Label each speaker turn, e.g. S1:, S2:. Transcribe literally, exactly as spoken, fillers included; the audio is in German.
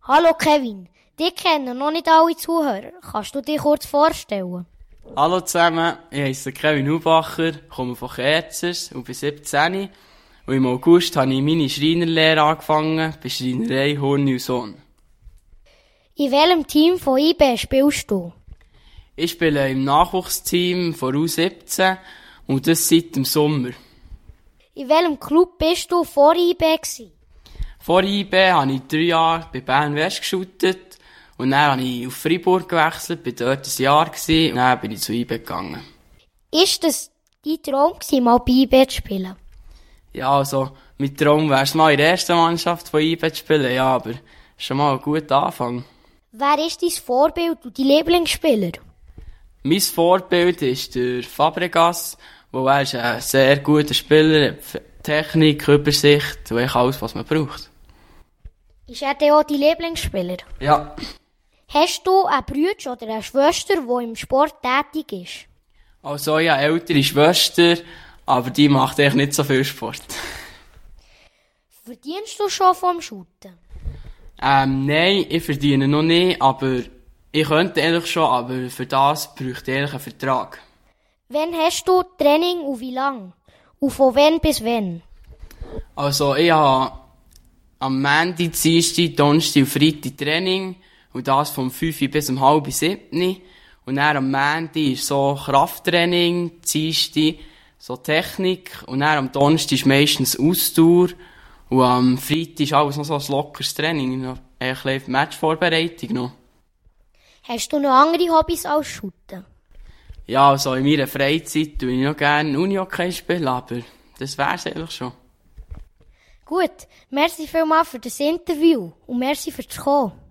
S1: Hallo Kevin, dich kennen noch nicht alle Zuhörer. Kannst du dich kurz vorstellen?
S2: Hallo zusammen, ich heisse Kevin Hubacher, komme von Kerzers und bin siebzehn. Und im August habe ich meine Schreinerlehre angefangen bei Schreinerei Horni und Sohn.
S1: In welchem Team von I B spielst du?
S2: Ich spiele im Nachwuchsteam von U siebzehn und das seit dem Sommer.
S1: In welchem Club bist du vor I B gewesen?
S2: Vor I B habe ich drei Jahre bei Bern West geshootet und dann habe ich auf Freiburg gewechselt, bin dort ein Jahr gewesen, und dann bin ich zu I B gegangen.
S1: Ist das dein Traum gewesen, mal bei I B zu spielen?
S2: Ja, also, mein Traum wäre es mal in der ersten Mannschaft von I B zu spielen, ja, aber schon mal ein guter Anfang.
S1: Wer ist dein Vorbild und dein Lieblingsspieler?
S2: Mein Vorbild ist der Fabregas, wo er ist ein sehr guter Spieler, hat Technik, Übersicht und alles, was man braucht.
S1: Ist er denn auch dein Lieblingsspieler?
S2: Ja.
S1: Hast du einen Bruder oder eine Schwester, die im Sport tätig ist?
S2: Also, ich habe eine ältere Schwester, aber die macht eigentlich nicht so viel Sport.
S1: Verdienst du schon vom Shooten?
S2: Ähm, nein, ich verdiene noch nicht, aber ich könnte eigentlich schon, aber für das bräuchte ich eigentlich einen Vertrag.
S1: Wann hast du Training und wie lang? Und von wann bis wann?
S2: Also, ich habe am Montag, Dienstag, Donnerstag und Freitag Training und das vom fünf bis um halb sieben. Und dann am Montag ist so Krafttraining, Dienstag so Technik und dann am Donnerstag ist meistens Ausdauer und am Freitag ist alles noch so ein lockeres Training, noch ein bisschen Matchvorbereitung noch.
S1: Hast du noch andere Hobbys als Shooten?
S2: Ja, also in meiner Freizeit tue ich noch gerne Unihockey spielen, aber das wär's eigentlich schon.
S1: Gut, merci vielmals für das Interview und merci fürs Kommen.